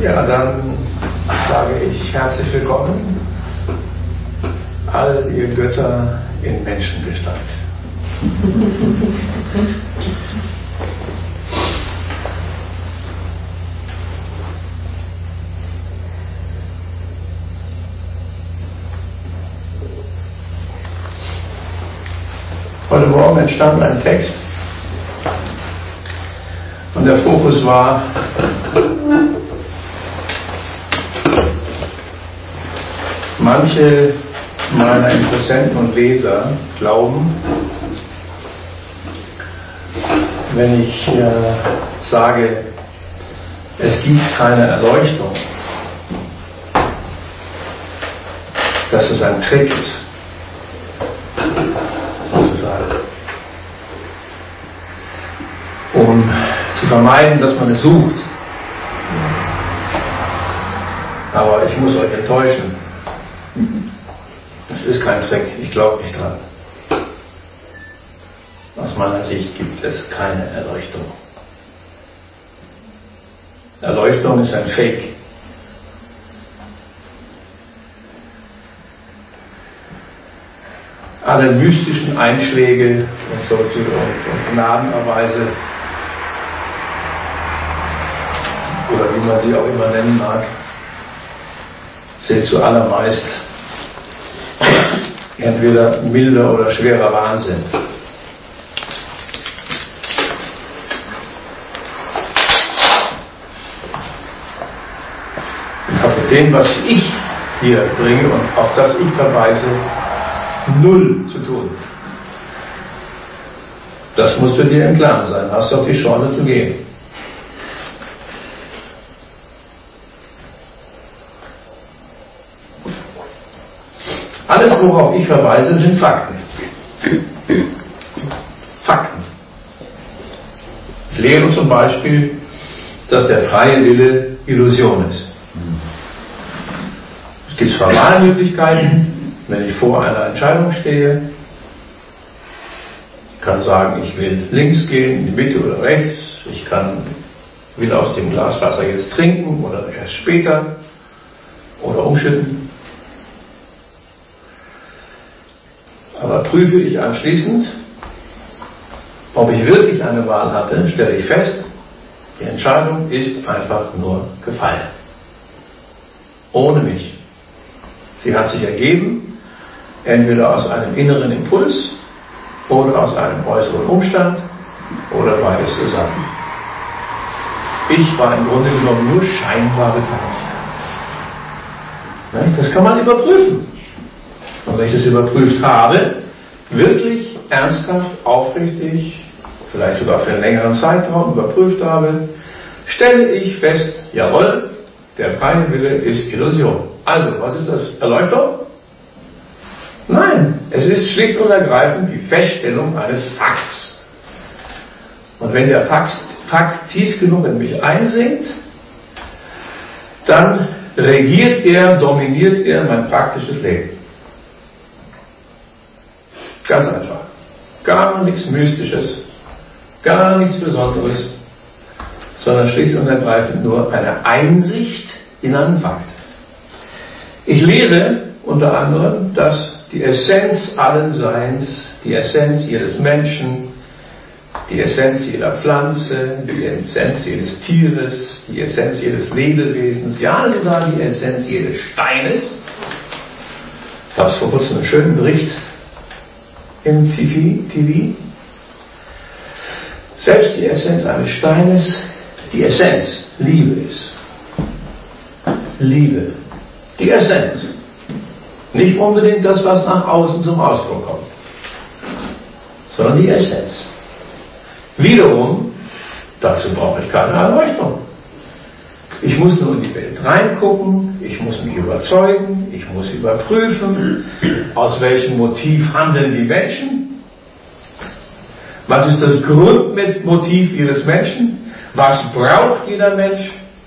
Ja, dann sage ich herzlich willkommen, all ihr Götter in Menschengestalt. Heute Morgen entstand ein Text und der Fokus war manche meiner Interessenten und Leser glauben, wenn ich sage, es gibt keine Erleuchtung, dass es ein Trick ist, sozusagen, um zu vermeiden, dass man es sucht. Aber ich muss euch enttäuschen. Es ist kein Trick, ich glaube nicht dran. Aus meiner Sicht gibt es keine Erleuchtung. Erleuchtung ist ein Fake. Alle mystischen Einschläge und Gnadenerweise, oder wie man sie auch immer nennen mag, sind zuallermeist entweder milder oder schwerer Wahnsinn. Ich habe mit dem, was ich hier bringe und auf das ich verweise, null zu tun. Das musst du dir im Klaren sein. Hast doch die Chance zu gehen. Alles, worauf ich verweise, sind Fakten. Fakten. Ich lehre zum Beispiel, dass der freie Wille Illusion ist. Es gibt zwar Wahlmöglichkeiten, wenn ich vor einer Entscheidung stehe. Ich kann sagen, ich will links gehen, in die Mitte oder rechts. Ich will aus dem Glas Wasser jetzt trinken oder erst später oder umschütten. Aber prüfe ich anschließend, ob ich wirklich eine Wahl hatte, stelle ich fest, die Entscheidung ist einfach nur gefallen. Ohne mich. Sie hat sich ergeben, entweder aus einem inneren Impuls oder aus einem äußeren Umstand oder beides zusammen. Ich war im Grunde genommen nur scheinbar beteiligt. Das kann man überprüfen. Und wenn ich das überprüft habe, wirklich ernsthaft, aufrichtig, vielleicht sogar für einen längeren Zeitraum überprüft habe, stelle ich fest, jawohl, der freie Wille ist Illusion. Also, was ist das? Erleuchtung? Nein, es ist schlicht und ergreifend die Feststellung eines Fakts. Und wenn der Fakt tief genug in mich einsinkt, dann dominiert er mein praktisches Leben. Ganz einfach. Gar nichts Mystisches, gar nichts Besonderes, sondern schlicht und ergreifend nur eine Einsicht in einen Fakt. Ich lehre unter anderem, dass die Essenz allen Seins, die Essenz jedes Menschen, die Essenz jeder Pflanze, die Essenz jedes Tieres, die Essenz jedes Lebewesens, ja sogar die Essenz jedes Steines. Ich habe vor kurzem einen schönen Bericht im TV. Selbst die Essenz eines Steines, die Essenz, Liebe ist. Liebe. Die Essenz. Nicht unbedingt das, was nach außen zum Ausdruck kommt, sondern die Essenz. Wiederum, dazu brauche ich keine Erleuchtung. Ich muss nur in die Welt reingucken, ich muss mich überzeugen, ich muss überprüfen, aus welchem Motiv handeln die Menschen. Was ist das Grundmotiv jedes Menschen? Was braucht jeder Mensch?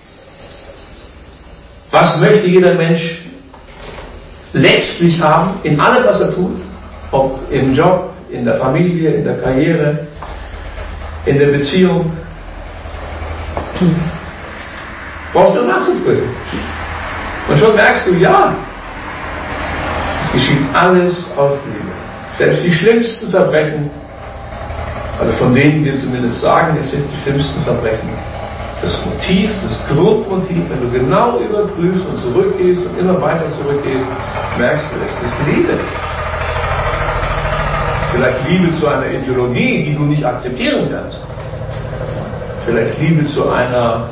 Was möchte jeder Mensch letztlich haben in allem, was er tut? Ob im Job, in der Familie, in der Karriere, in der Beziehung. Brauchst du nachzuprüfen. Und schon merkst du, ja, es geschieht alles aus Liebe. Selbst die schlimmsten Verbrechen, also von denen wir zumindest sagen, es sind die schlimmsten Verbrechen, das Motiv, das Grundmotiv, wenn du genau überprüfst und zurückgehst und immer weiter zurückgehst, merkst du, es ist Liebe. Vielleicht Liebe zu einer Ideologie, die du nicht akzeptieren kannst. Vielleicht Liebe zu einer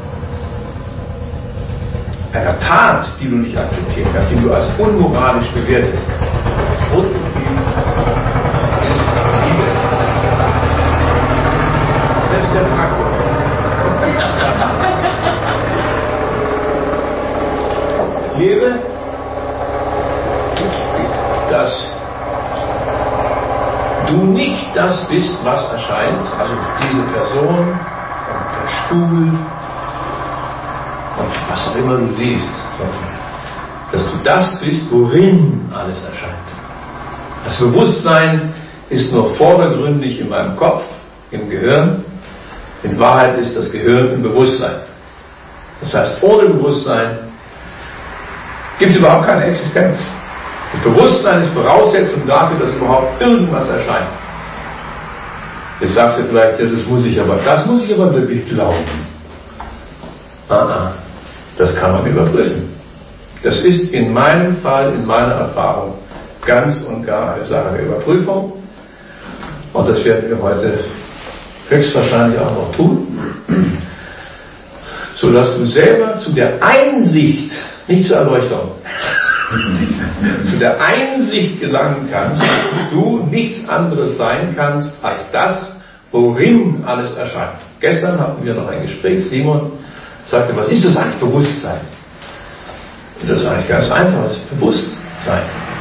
Tat, die du nicht akzeptieren kannst, die du als unmoralisch bewertest. Das Grundmotiv ist Liebe. Selbst der Traktor. Ich lebe, dass du nicht das bist, was erscheint, also diese Person und der Stuhl und was auch immer du siehst, sondern dass du das bist, worin alles erscheint. Das Bewusstsein ist nur vordergründig in meinem Kopf, im Gehirn. In Wahrheit ist das Gehirn im Bewusstsein. Das heißt, ohne Bewusstsein gibt es überhaupt keine Existenz. Das Bewusstsein ist Voraussetzung dafür, dass überhaupt irgendwas erscheint. Jetzt sagt ihr vielleicht, ja, das muss ich aber wirklich glauben. Das kann man überprüfen. Das ist in meinem Fall, in meiner Erfahrung, ganz und gar eine Sache der Überprüfung. Und das werden wir heute höchstwahrscheinlich auch noch tun, sodass du selber zu der Einsicht, nicht zur Erleuchtung, zu der Einsicht gelangen kannst, dass du nichts anderes sein kannst als das, worin alles erscheint. Gestern hatten wir noch ein Gespräch, Simon sagte, was ist das eigentlich, Bewusstsein? Und das ist eigentlich ganz einfach, das ist Bewusstsein.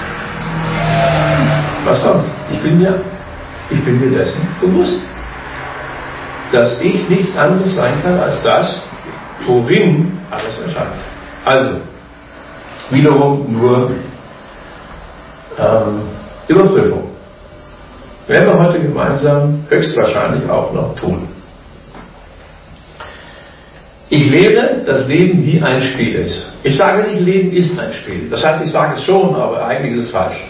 Was sonst? Ich bin mir dessen bewusst, dass ich nichts anderes sein kann als das, worin alles erscheint. Also, wiederum nur Überprüfung. Werden wir heute gemeinsam höchstwahrscheinlich auch noch tun. Ich lehre, dass Leben wie ein Spiel ist. Ich sage nicht, Leben ist ein Spiel. Das heißt, ich sage es schon, aber eigentlich ist es falsch.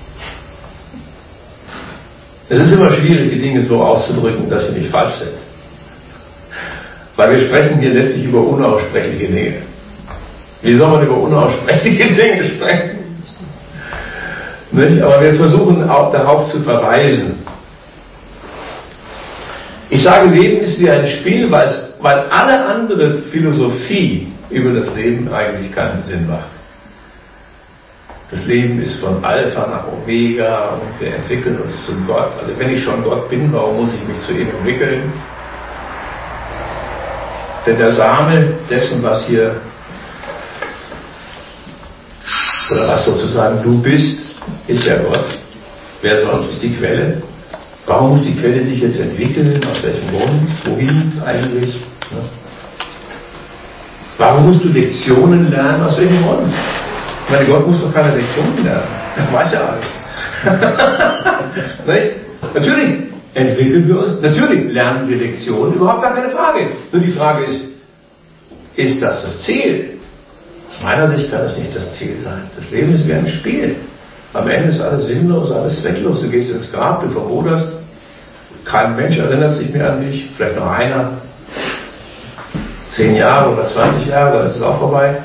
Es ist immer schwierig, die Dinge so auszudrücken, dass sie nicht falsch sind. Weil wir sprechen hier letztlich über unaussprechliche Dinge. Wie soll man über unaussprechliche Dinge sprechen? Nicht? Aber wir versuchen auch darauf zu verweisen. Ich sage, Leben ist wie ein Spiel, weil alle andere Philosophie über das Leben eigentlich keinen Sinn macht. Das Leben ist von Alpha nach Omega und wir entwickeln uns zu Gott. Also wenn ich schon Gott bin, warum muss ich mich zu ihm entwickeln? Denn der Same dessen, was hier, oder was sozusagen du bist, ist ja Gott. Wer sonst ist die Quelle? Warum muss die Quelle sich jetzt entwickeln? Aus welchem Grund? Wohin eigentlich? Warum musst du Lektionen lernen? Aus welchem Grund? Ich meine, Gott muss doch keine Lektionen lernen. Er weiß ja alles. Natürlich entwickeln wir uns, natürlich lernen wir Lektionen, überhaupt gar keine Frage. Nur die Frage ist das das Ziel? Aus meiner Sicht kann das nicht das Ziel sein. Das Leben ist wie ein Spiel. Am Ende ist alles sinnlos, alles zwecklos. Du gehst ins Grab, du vermoderst. Kein Mensch erinnert sich mehr an dich, vielleicht noch einer. 10 Jahre oder 20 Jahre, dann ist es auch vorbei.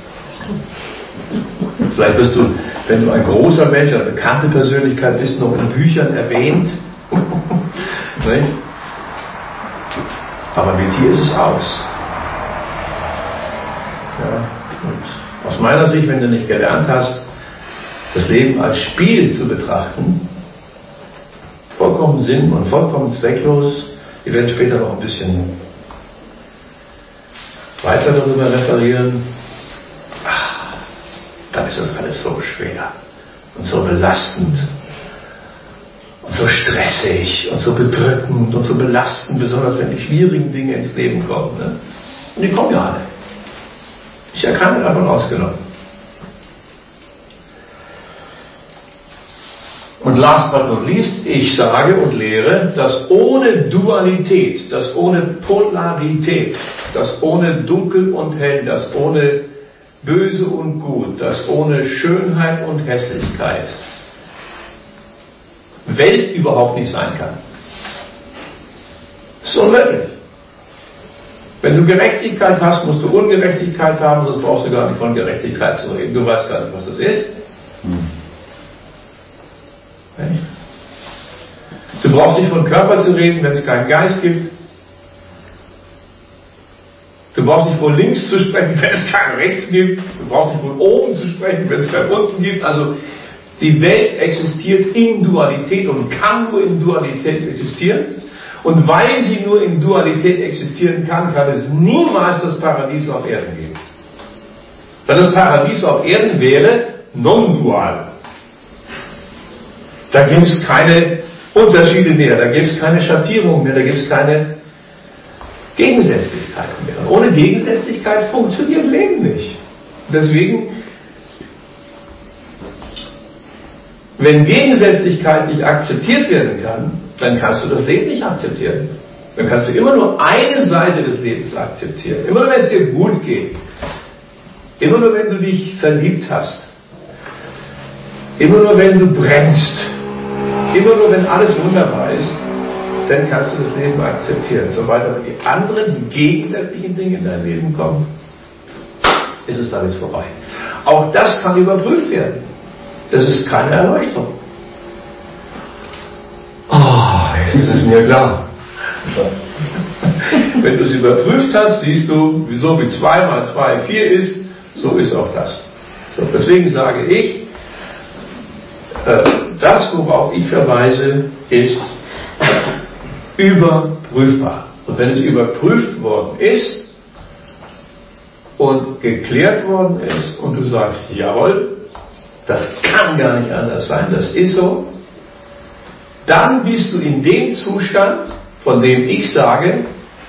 Vielleicht wirst du, wenn du ein großer Mensch, eine bekannte Persönlichkeit bist, noch in Büchern erwähnt. Nicht? Aber mit dir ist es aus. Ja, und aus meiner Sicht, wenn du nicht gelernt hast, das Leben als Spiel zu betrachten, vollkommen sinn- und vollkommen zwecklos, wir werden später noch ein bisschen weiter darüber referieren, dann ist das alles so schwer und so belastend und so stressig und so bedrückend und so belastend, besonders wenn die schwierigen Dinge ins Leben kommen. Ne? Und die kommen ja alle. Ist ja keiner davon ausgenommen. Und last but not least, ich sage und lehre, dass ohne Dualität, dass ohne Polarität, dass ohne Dunkel und Hell, dass ohne Böse und Gut, dass ohne Schönheit und Hässlichkeit Welt überhaupt nicht sein kann. Das ist unmöglich. Wenn du Gerechtigkeit hast, musst du Ungerechtigkeit haben, sonst brauchst du gar nicht von Gerechtigkeit zu reden. Du weißt gar nicht, was das ist. Du brauchst nicht von Körper zu reden, wenn es keinen Geist gibt. Du brauchst nicht von links zu sprechen, wenn es kein rechts gibt. Du brauchst nicht von oben zu sprechen, wenn es kein unten gibt. Also die Welt existiert in Dualität und kann nur in Dualität existieren. Und weil sie nur in Dualität existieren kann, kann es niemals das Paradies auf Erden geben. Weil das Paradies auf Erden wäre non-dual. Da gibt es keine Unterschiede mehr, da gibt es keine Schattierung mehr, da gibt es keine Gegensätzlichkeiten mehr. Und ohne Gegensätzlichkeit funktioniert Leben nicht. Deswegen, wenn Gegensätzlichkeit nicht akzeptiert werden kann, dann kannst du das Leben nicht akzeptieren. Dann kannst du immer nur eine Seite des Lebens akzeptieren. Immer nur, wenn es dir gut geht. Immer nur, wenn du dich verliebt hast. Immer nur, wenn du brennst. Immer nur, wenn alles wunderbar ist, dann kannst du das Leben akzeptieren. Sobald aber die anderen, die gegensätzlichen Dinge in dein Leben kommen, ist es damit vorbei. Auch das kann überprüft werden. Das ist keine Erleuchtung. Jetzt ist es mir klar. Wenn du es überprüft hast, siehst du, so wie 2 mal 2 4 ist, so ist auch das. So, deswegen sage ich, das, worauf ich verweise, ist überprüfbar. Und wenn es überprüft worden ist und geklärt worden ist und du sagst, jawohl, das kann gar nicht anders sein, das ist so, dann bist du in dem Zustand, von dem ich sage,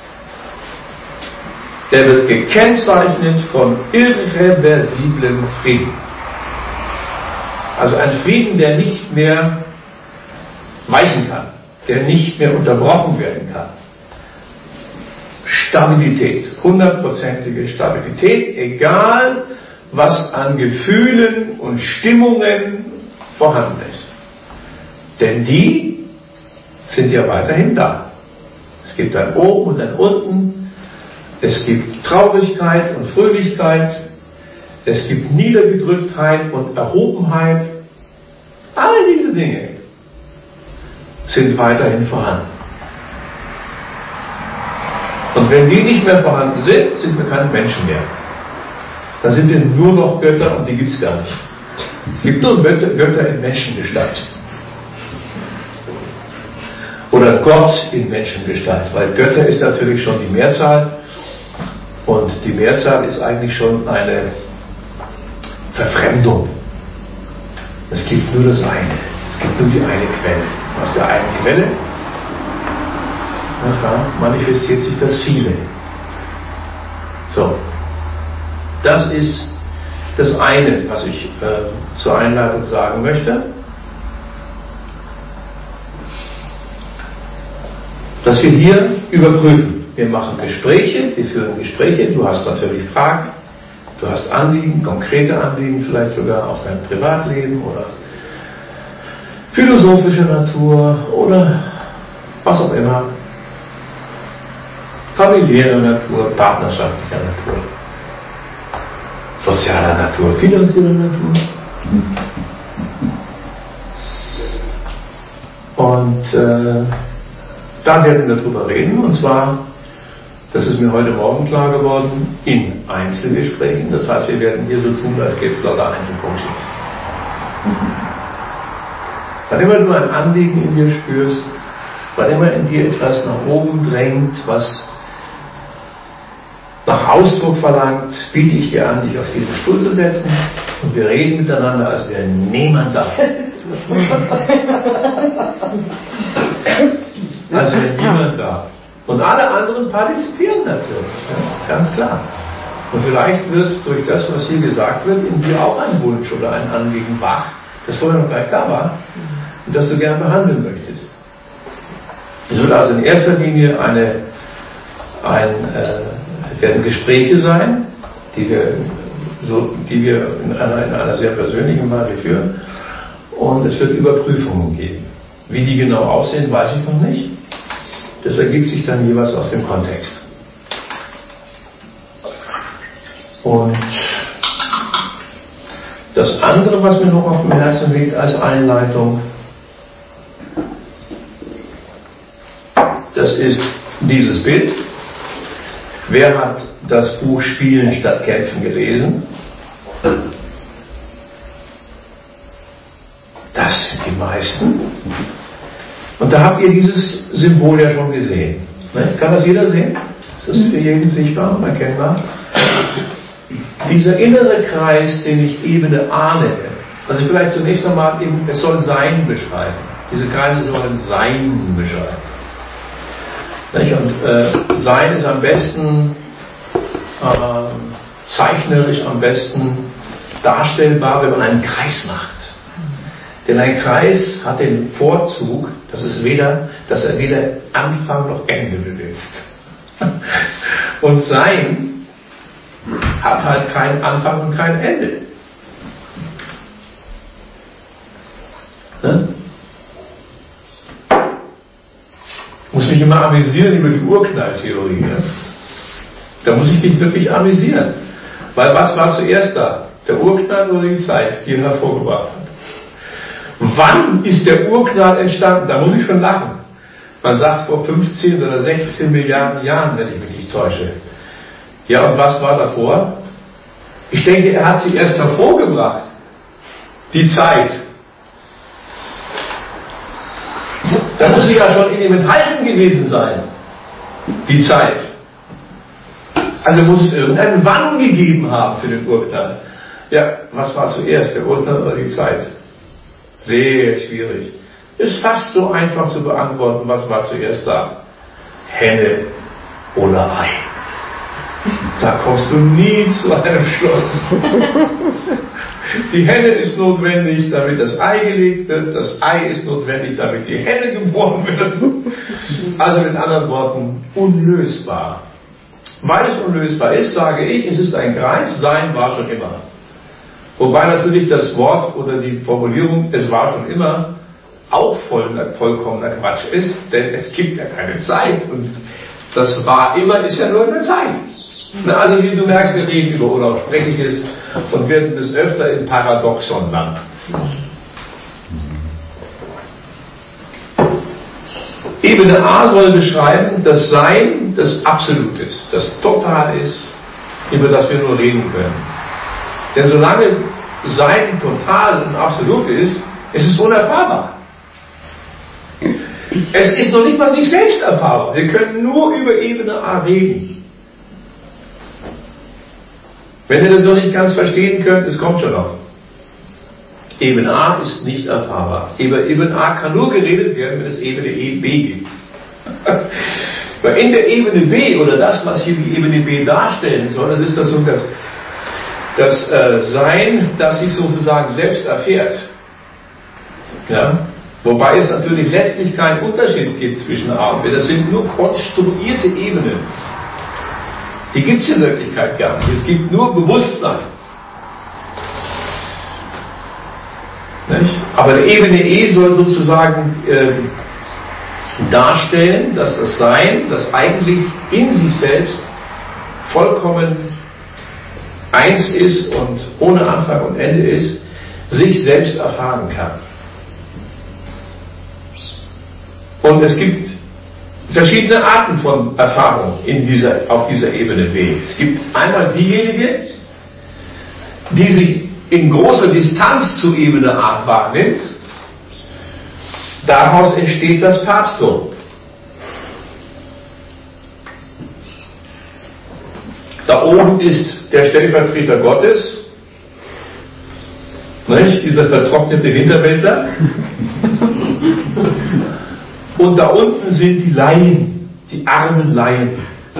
der wird gekennzeichnet von irreversiblem Frieden. Also ein Frieden, der nicht mehr weichen kann, der nicht mehr unterbrochen werden kann. Stabilität, 100%ige Stabilität, egal was an Gefühlen und Stimmungen vorhanden ist. Denn die sind ja weiterhin da. Es gibt ein Oben und ein Unten. Es gibt Traurigkeit und Fröhlichkeit. Es gibt Niedergedrücktheit und Erhobenheit. All diese Dinge sind weiterhin vorhanden. Und wenn die nicht mehr vorhanden sind, sind wir keine Menschen mehr. Dann sind wir nur noch Götter und die gibt es gar nicht. Es gibt nur Götter in Menschengestalt. Oder Gott in Menschengestalt, weil Götter ist natürlich schon die Mehrzahl und die Mehrzahl ist eigentlich schon eine Verfremdung. Es gibt nur das eine, es gibt nur die eine Quelle. Aus der einen Quelle manifestiert sich das Viele. So, das ist das eine, was ich zur Einleitung sagen möchte. Dass wir hier überprüfen. Wir machen Gespräche, wir führen Gespräche, du hast natürlich Fragen, du hast Anliegen, konkrete Anliegen, vielleicht sogar aus deinem Privatleben oder philosophischer Natur oder was auch immer, familiärer Natur, partnerschaftlicher Natur, sozialer Natur, finanzieller Natur. Und da werden wir drüber reden, und zwar, das ist mir heute Morgen klar geworden, in Einzelgesprächen. Das heißt, wir werden hier so tun, als gäbe es lauter Einzelcoachings. Wann immer du ein Anliegen in dir spürst, wann immer in dir etwas nach oben drängt, was nach Ausdruck verlangt, biete ich dir an, dich auf diesen Stuhl zu setzen und wir reden miteinander, als wäre niemand da. Als wäre niemand da. Und alle anderen partizipieren natürlich, ja, ganz klar. Und vielleicht wird durch das, was hier gesagt wird, in dir auch ein Wunsch oder ein Anliegen wach, das vorher noch gar nicht da war. und das du gerne behandeln möchtest. Es wird also in erster Linie werden Gespräche sein, die wir in einer sehr persönlichen Weise führen, und es wird Überprüfungen geben. Wie die genau aussehen, weiß ich noch nicht. Das ergibt sich dann jeweils aus dem Kontext. Und das andere, was mir noch auf dem Herzen liegt als Einleitung, das ist dieses Bild. Wer hat das Buch Spielen statt Kämpfen gelesen? Das sind die meisten. Und da habt ihr dieses Symbol ja schon gesehen. Kann das jeder sehen? Ist das für jeden sichtbar und erkennbar? Dieser innere Kreis, den ich Ebene A nenne, also vielleicht zunächst einmal, es soll Sein beschreiben. Diese Kreise sollen Sein beschreiben. Und Sein ist am besten zeichnerisch am besten darstellbar, wenn man einen Kreis macht. Denn ein Kreis hat den Vorzug, dass er weder Anfang noch Ende besitzt. Und Sein hat halt keinen Anfang und kein Ende. Ne? Ich muss mich immer amüsieren über die Urknalltheorie. Ne? Da muss ich mich wirklich amüsieren. Weil was war zuerst da? Der Urknall oder die Zeit, die ihn hervorgebracht hat? Wann ist der Urknall entstanden? Da muss ich schon lachen. Man sagt vor 15 oder 16 Milliarden Jahren, wenn ich mich nicht täusche. Ja, und was war davor? Ich denke, er hat sie erst hervorgebracht. Die Zeit. Da muss sie ja schon in ihm enthalten gewesen sein. Die Zeit. Also muss es irgendeinen Wann gegeben haben für den Urknall. Ja, was war zuerst, der Urknall oder die Zeit? Sehr schwierig. Ist fast so einfach zu beantworten, was war zuerst da? Henne oder Ei. Da kommst du nie zu einem Schluss. Die Henne ist notwendig, damit das Ei gelegt wird. Das Ei ist notwendig, damit die Henne geboren wird. Also mit anderen Worten, unlösbar. Weil es unlösbar ist, sage ich, es ist ein Kreis, Sein war schon immer. Wobei natürlich das Wort oder die Formulierung, es war schon immer, auch vollkommener Quatsch ist, denn es gibt ja keine Zeit. Und das war immer ist ja nur eine Zeit. Also wie du merkst, wir reden über Unaussprechliches und werden das öfter in Paradoxon landen. Ebene A soll beschreiben, das Sein, das Absolut ist, das Total ist, über das wir nur reden können. Denn solange Sein total und absolut ist, ist es unerfahrbar. Es ist noch nicht mal sich selbst erfahrbar. Wir können nur über Ebene A reden. Wenn ihr das noch nicht ganz verstehen könnt, es kommt schon noch. Ebene A ist nicht erfahrbar. Über Ebene A kann nur geredet werden, wenn es Ebene B gibt. Weil in der Ebene B, oder das, was hier die Ebene B darstellen soll, das ist das so das Sein, das sich sozusagen selbst erfährt. Ja? Wobei es natürlich letztlich keinen Unterschied gibt zwischen A und B. Das sind nur konstruierte Ebenen. Die gibt es in Wirklichkeit gar nicht. Es gibt nur Bewusstsein. Nicht? Aber die Ebene E soll sozusagen darstellen, dass das Sein, das eigentlich in sich selbst vollkommen eins ist und ohne Anfang und Ende ist, sich selbst erfahren kann. Und es gibt verschiedene Arten von Erfahrung auf dieser Ebene B. Es gibt einmal diejenige, die sich in großer Distanz zur Ebene A wahrnimmt. Daraus entsteht das Papsttum. Da oben ist der Stellvertreter Gottes, nicht? Dieser vertrocknete Hinterwäldler. Und da unten sind die Laien, die armen Laien,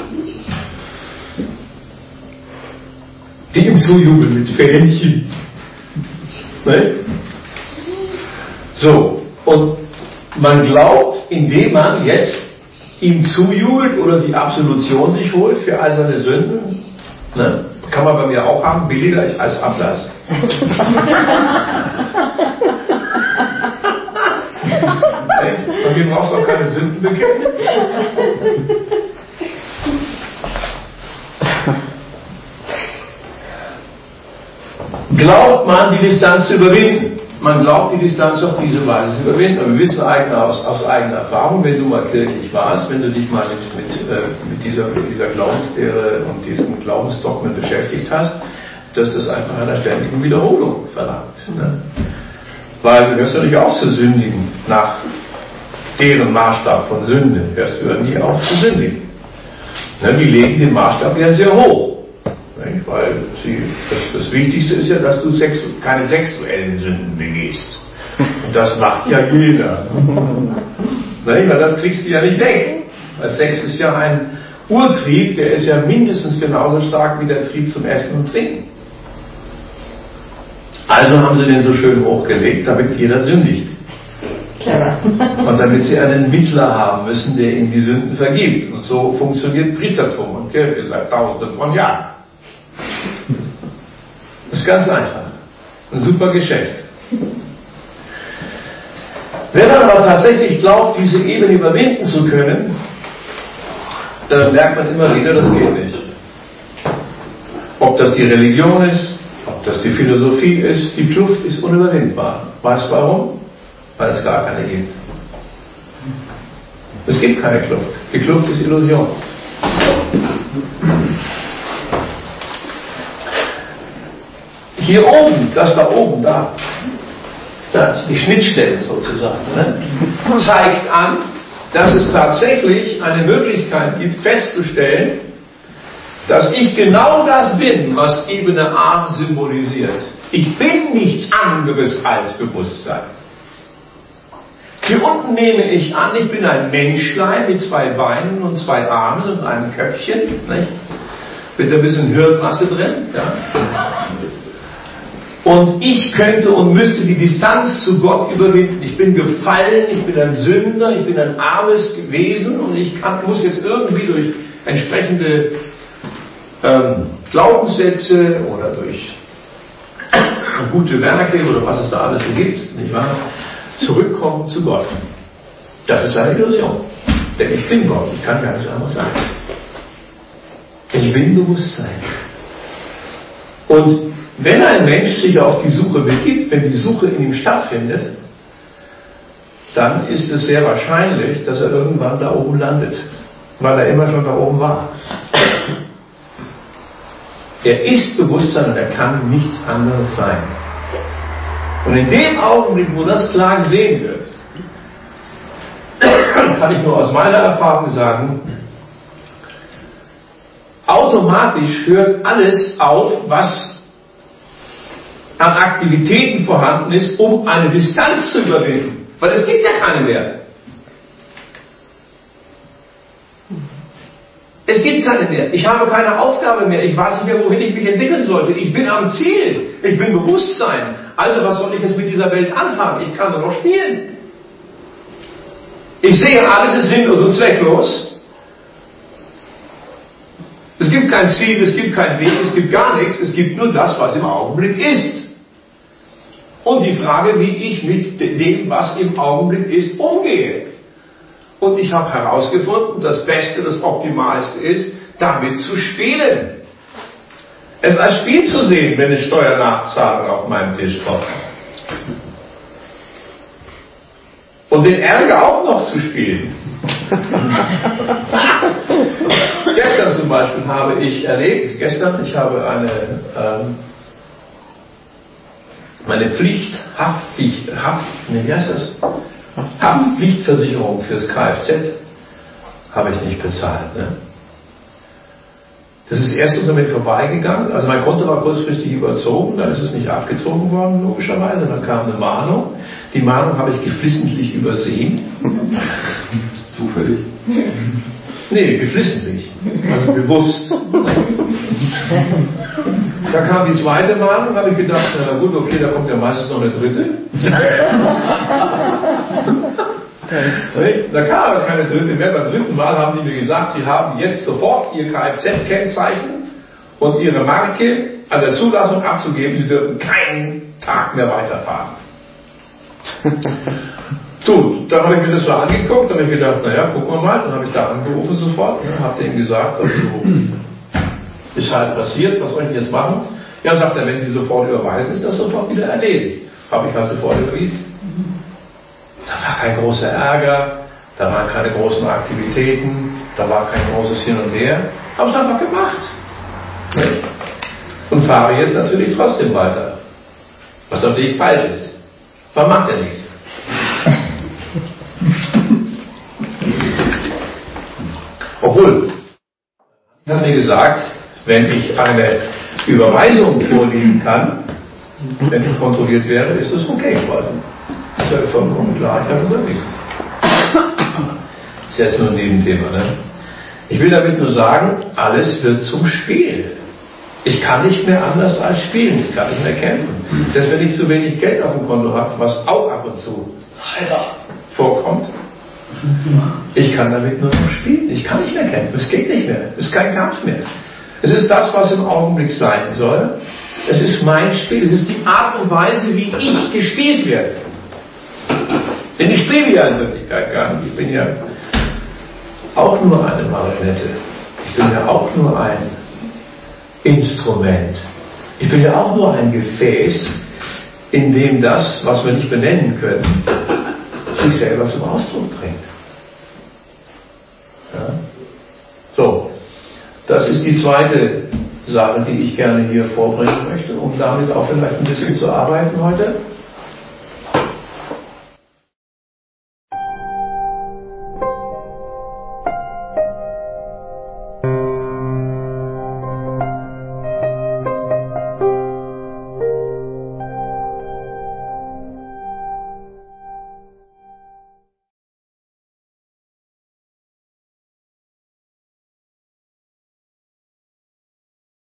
die ihm zujubeln mit Fähnchen. Ne? So, Und man glaubt, indem man jetzt ihm zujubelt oder die Absolution sich holt für all seine Sünden, ne? Kann man bei mir auch haben, billiger als Ablass. Bei mir brauchst du auch keine Sünden bekennen. Glaubt man, die Distanz zu überwinden? Man glaubt, die Distanz auf diese Weise zu überwinden. Und wir wissen aus eigener Erfahrung, wenn du mal kirchlich warst, wenn du dich mal mit dieser Glaubenslehre und diesem Glaubensdogmen beschäftigt hast, dass das einfach einer ständigen Wiederholung verlangt. Ne? Weil du hörst ja nicht auf zu sündigen nach deren Maßstab von Sünde. Hörst du ja nie auf zu sündigen. Ne? Die legen den Maßstab ja sehr hoch. Ne? Weil das Wichtigste ist ja, dass du keine sexuellen Sünden begehst. Und das macht ja jeder. Ne? Weil das kriegst du ja nicht weg. Weil Sex ist ja ein Urtrieb, der ist ja mindestens genauso stark wie der Trieb zum Essen und Trinken. Also haben sie den so schön hochgelegt, damit jeder sündigt. Clever. Und damit sie einen Mittler haben müssen, der ihnen die Sünden vergibt. Und so funktioniert Priestertum und Kirche seit Tausenden von Jahren. Das ist ganz einfach. Ein super Geschäft. Wenn man aber tatsächlich glaubt, diese Ebene überwinden zu können, dann merkt man immer wieder, das geht nicht. Ob das die Religion ist, ob das die Philosophie ist, die Kluft ist unüberwindbar. Weißt du warum? Weil es gar keine gibt. Es gibt keine Kluft. Die Kluft ist Illusion. Hier oben, das da oben, da, die Schnittstelle sozusagen, ne, zeigt an, dass es tatsächlich eine Möglichkeit gibt, festzustellen, dass ich genau das bin, was Ebene A symbolisiert. Ich bin nichts anderes als Bewusstsein. Hier unten nehme ich an, ich bin ein Menschlein mit 2 Beinen und 2 Armen und einem Köpfchen, nicht? Mit ein bisschen Hirnmasse drin. Ja? Und ich könnte und müsste die Distanz zu Gott überwinden. Ich bin gefallen, ich bin ein Sünder, ich bin ein armes Wesen und ich muss jetzt irgendwie durch entsprechende Glaubenssätze oder durch gute Werke oder was es da alles so gibt, nicht wahr, zurückkommen zu Gott. Das ist eine Illusion. Denn ich bin Gott, ich kann gar nichts anderes sagen. Ich bin Bewusstsein. Und wenn ein Mensch sich auf die Suche begibt, wenn die Suche in ihm stattfindet, dann ist es sehr wahrscheinlich, dass er irgendwann da oben landet, weil er immer schon da oben war. Er ist Bewusstsein und er kann nichts anderes sein. Und in dem Augenblick, wo das klar gesehen wird, kann ich nur aus meiner Erfahrung sagen, automatisch hört alles auf, was an Aktivitäten vorhanden ist, um eine Distanz zu überwinden. Weil es gibt ja keine mehr. Es gibt keine mehr. Ich habe keine Aufgabe mehr. Ich weiß nicht mehr, wohin ich mich entwickeln sollte. Ich bin am Ziel. Ich bin Bewusstsein. Also was soll ich jetzt mit dieser Welt anfangen? Ich kann nur noch spielen. Ich sehe, alles ist sinnlos und zwecklos. Es gibt kein Ziel, es gibt keinen Weg, es gibt gar nichts. Es gibt nur das, was im Augenblick ist. Und die Frage, wie ich mit dem, was im Augenblick ist, umgehe. Und ich habe herausgefunden, das Beste, das Optimalste ist, damit zu spielen. Es als Spiel zu sehen, wenn eine Steuernachzahlung auf meinem Tisch kommt. Und den Ärger auch noch zu spielen. Gestern zum Beispiel habe ich erlebt, ich habe meine Haftpflichtversicherung fürs Kfz habe ich nicht bezahlt. Ne? Das ist erstens damit vorbeigegangen, also mein Konto war kurzfristig überzogen, dann ist es nicht abgezogen worden, logischerweise, dann kam eine Mahnung. Die Mahnung habe ich geflissentlich übersehen. Zufällig? Nee, geflissentlich, also bewusst. Da kam die zweite Mahnung, habe ich gedacht, na gut, okay, da kommt ja meistens noch eine dritte. Da kam aber keine dritte mehr. Beim dritten Mal haben die mir gesagt, sie haben jetzt sofort ihr Kfz-Kennzeichen und ihre Marke an der Zulassung abzugeben, sie dürfen keinen Tag mehr weiterfahren. So, dann habe ich mir das so angeguckt, habe ich gedacht, naja, gucken wir mal. Dann habe ich da angerufen sofort, habe denen gesagt, also ist halt passiert, was soll ich jetzt machen? Ja, sagt er, wenn Sie sofort überweisen, ist das sofort wieder erledigt. Habe ich halt sofort überwiesen. Da war kein großer Ärger, da waren keine großen Aktivitäten, da war kein großes Hin und Her. Habe es einfach gemacht. Und fahre jetzt natürlich trotzdem weiter. Was natürlich falsch ist. Man macht ja nichts. Obwohl, er hat mir gesagt, wenn ich eine Überweisung vorlegen kann, wenn ich kontrolliert werde, ist es okay. Das ist ja vollkommen klar, ich habe es überwiesen. Das ist jetzt nur ein Nebenthema. Ne? Ich will damit nur sagen, alles wird zum Spiel. Ich kann nicht mehr anders als spielen, ich kann nicht mehr kämpfen. Dass wenn ich zu wenig Geld auf dem Konto habe, was auch ab und zu vorkommt, ich kann damit nur noch spielen. Ich kann nicht mehr kämpfen, es geht nicht mehr, es ist kein Kampf mehr. Es ist das, was im Augenblick sein soll. Es ist mein Spiel, es ist die Art und Weise, wie ich gespielt werde. Denn ich spiele ja in Wirklichkeit gar nicht. Ich bin ja auch nur eine Marionette. Ich bin ja auch nur ein Instrument. Ich bin ja auch nur ein Gefäß, in dem das, was wir nicht benennen können, sich selber zum Ausdruck bringt. Ja? So, das ist die zweite Sache, die ich gerne hier vorbringen möchte, um damit auch vielleicht ein bisschen zu arbeiten heute.